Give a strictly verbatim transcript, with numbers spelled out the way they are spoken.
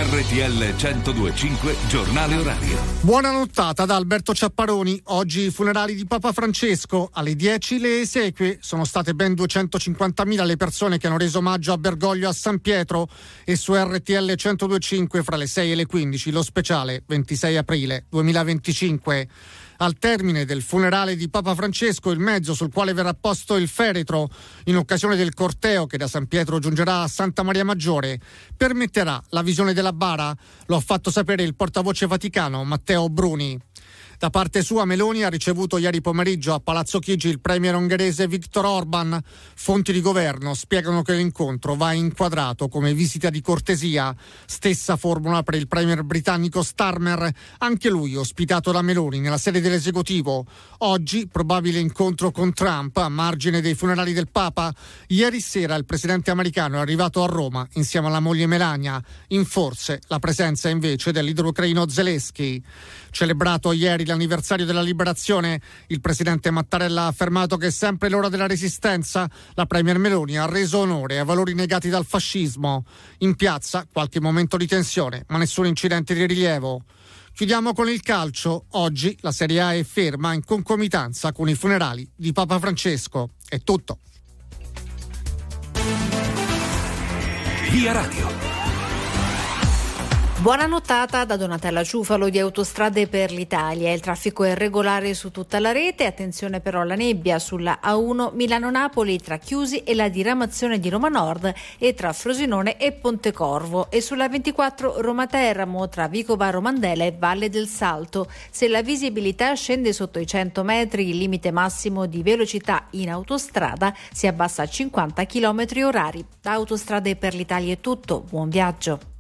R T L centodue e cinque Giornale Orario. Buona nottata da Alberto Ciapparoni. Oggi i funerali di Papa Francesco. Alle dieci le esequie. Sono state ben duecentocinquantamila le persone che hanno reso omaggio a Bergoglio a San Pietro, e su R T L centodue e cinque fra le sei e le quindici lo speciale ventisei aprile duemilaventicinque. Al termine del funerale di Papa Francesco, il mezzo sul quale verrà posto il feretro in occasione del corteo che da San Pietro giungerà a Santa Maria Maggiore permetterà la visione della bara. Lo ha fatto sapere il portavoce vaticano Matteo Bruni. Da parte sua Meloni ha ricevuto ieri pomeriggio a Palazzo Chigi il premier ungherese Viktor Orban. Fonti di governo spiegano che l'incontro va inquadrato come visita di cortesia. Stessa formula per il premier britannico Starmer, anche lui ospitato da Meloni nella sede dell'esecutivo. Oggi probabile incontro con Trump a margine dei funerali del Papa. Ieri sera il presidente americano è arrivato a Roma insieme alla moglie Melania. In forse la presenza invece del leader ucraino Zelensky. Celebrato ieri l'anniversario della liberazione, il presidente Mattarella ha affermato che è sempre l'ora della resistenza. La premier Meloni ha reso onore ai valori negati dal fascismo. In piazza qualche momento di tensione, ma nessun incidente di rilievo. Chiudiamo con il calcio. Oggi la Serie A è ferma in concomitanza con i funerali di Papa Francesco. È tutto. Via Radio. Buona nottata da Donatella Ciufalo di Autostrade per l'Italia. Il traffico è regolare su tutta la rete, attenzione però alla nebbia sulla A uno Milano-Napoli tra Chiusi e la diramazione di Roma Nord e tra Frosinone e Pontecorvo, e sulla ventiquattro Roma-Teramo tra Vicovaro Mandela e Valle del Salto. Se la visibilità scende sotto i cento metri, il limite massimo di velocità in autostrada si abbassa a cinquanta chilometri orari. Da Autostrade per l'Italia è tutto, buon viaggio.